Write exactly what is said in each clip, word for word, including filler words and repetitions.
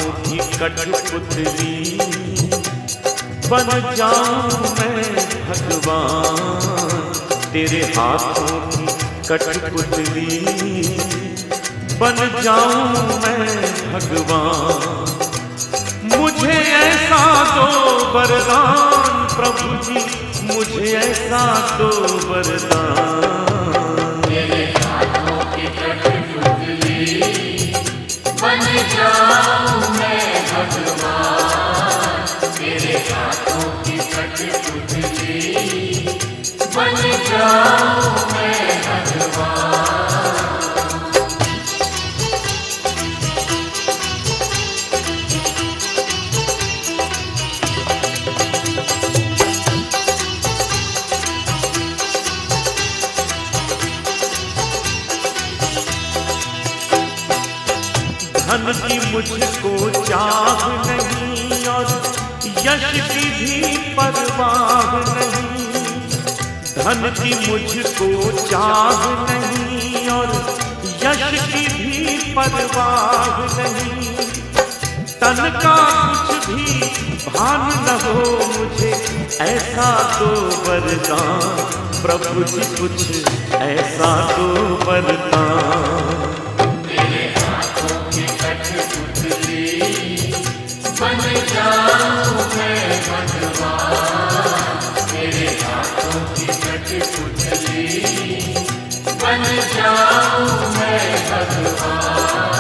हाथों की कठपुतली बन जाऊं मैं भगवान, तेरे हाथों की कठपुतली बन जाऊं मैं भगवान। मुझे ऐसा दो वरदान प्रभु जी, मुझे ऐसा दो वरदान। तेरे हाथों की कठपुतली बन जाऊं मैं भगवान, तेरे हाथों की कठपुतली बन जाऊं मैं भगवान। धन की मुझको चाह नहीं और यश की भी परवाह नहीं, धन की मुझको चाह नहीं और यश की भी परवाह नहीं। तन का कुछ भी भान न हो मुझे, ऐसा तो वरदान प्रभु जी, कुछ ऐसा तो वरदान। बन जाऊं मैं भगवान, तेरे हाथों की कठपुतली बन जाऊं मैं भगवान।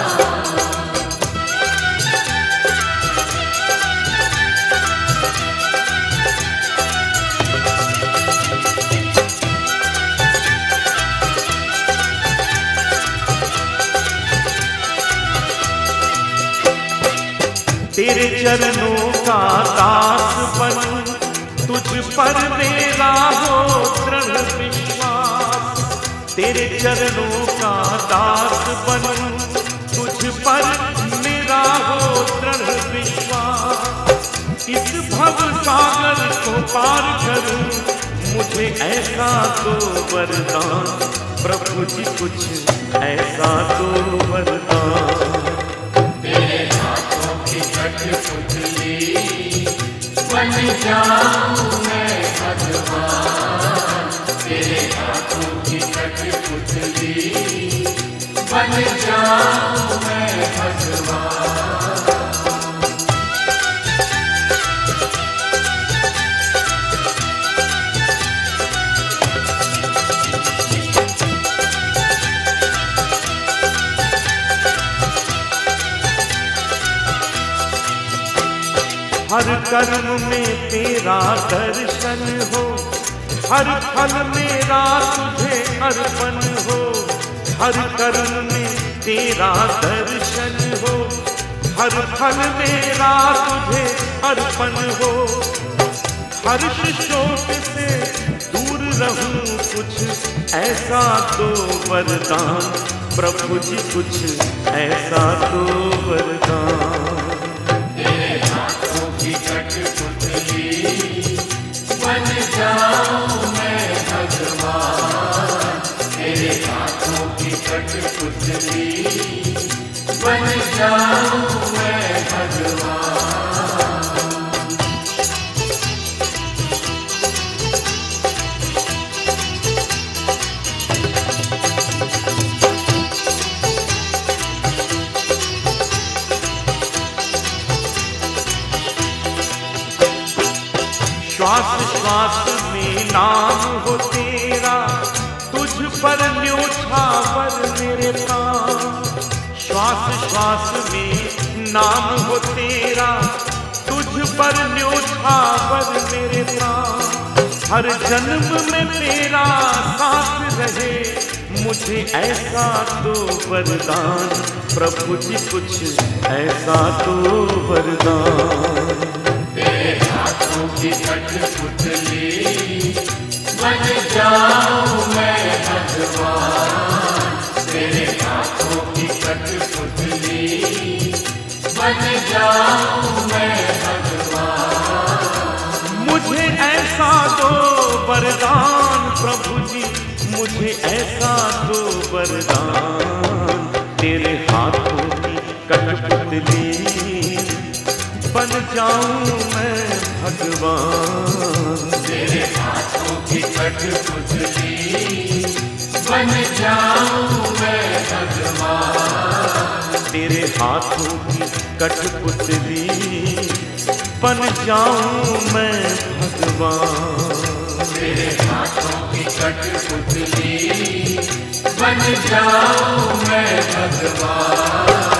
तेरे चरणों का दास बनूं, तुझ पर मेरा हो दृढ़ विश्वास। तेरे चरणों का दास बनूं, तुझ पर मेरा हो दृढ़ विश्वास। इस भव सागर को पार करूं, मुझे ऐसा तो वरदान प्रभु जी, कुछ ऐसा तो वरदान। कठपुतली बन जाऊं मैं भगवान, तेरे हाथों की कठपुतली बन जाऊं मैं भगवान। हर कर्म में तेरा दर्शन हो, हर फल मेरा तुझे अर्पण हो। हर कर्म में तेरा दर्शन हो, हर फल मेरा तुझे अर्पण हो। हर्ष शोक से दूर रहूं, कुछ ऐसा तो वरदान प्रभु जी, कुछ ऐसा तो वरदान। कठपुतली बन जाऊं मैं भगवान, तेरे हाथों की कठपुतली बन जाऊं मैं भगवान। श्वास श्वास में नाम हो तेरा, तुझ पर न्योछावर मेरे प्राण। श्वास श्वास में नाम हो तेरा, तुझ पर न्योछावर मेरे प्राण। हर जन्म में तेरा साथ रहे, मुझे ऐसा तो वरदान प्रभु जी, कुछ ऐसा तो वरदान। की कठपुतली बन जाऊं मैं भगवान, तेरे हाथों की कठपुतली बन जाऊं मैं भगवान। मुझे ऐसा दो वरदान प्रभु जी, मुझे ऐसा दो वरदान। तेरे हाथों की कठपुतली जाऊं मैं भगवान। तेरे हाथों की कठपुतली बन जाऊं मैं भगवान। तेरे हाथों की कठपुतली बन जाऊं मैं भगवान। तेरे हाथों की कठपुतली बन जाऊं मैं भगवान।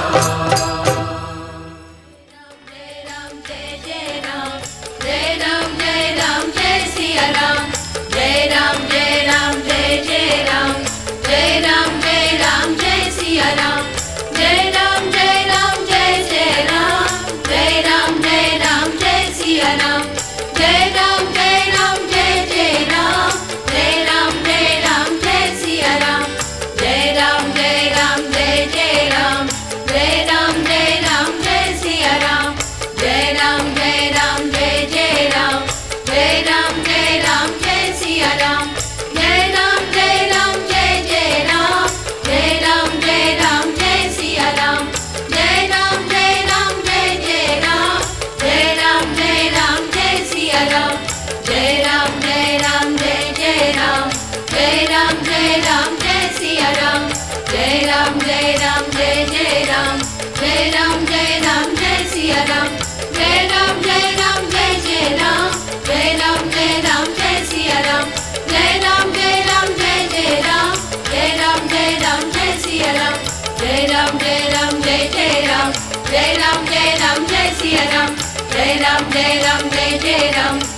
Jai Ram, Jai Ram, Jai Siya Ram, Jai Ram, Jai Ram, Jai Jai Ram.